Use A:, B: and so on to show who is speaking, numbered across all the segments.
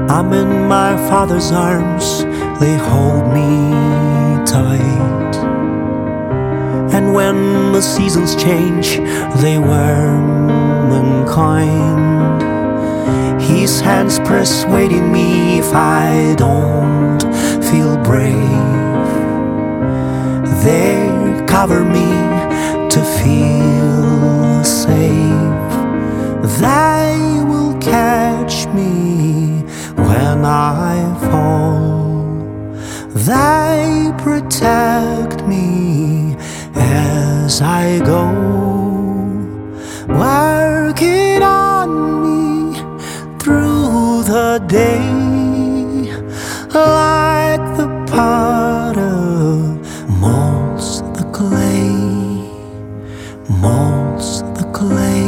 A: I'm in my Father's arms, they hold me tight. And when the seasons change, they warm and kind. His hands persuading me if I don't feel brave. They cover me to feel safe. They will catch me when I fall. They protect me as I go, working on me through the day, like the potter molds the clay, molds the clay.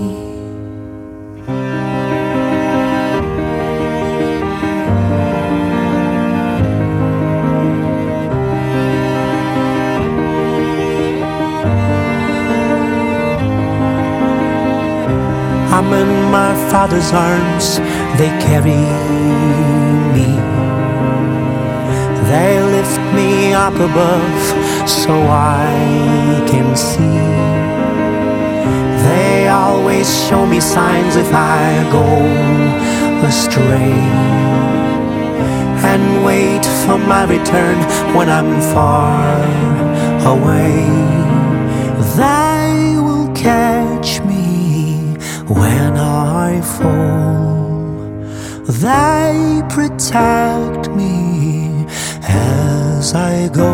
A: I'm in my Father's arms, they carry me. They lift me up above so I can see. They always show me signs if I go astray, and wait for my return when I'm far away. They will catch me when I fall. They protect me as I go,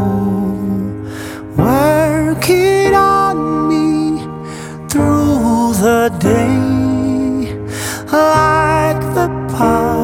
A: working on me through the day, like the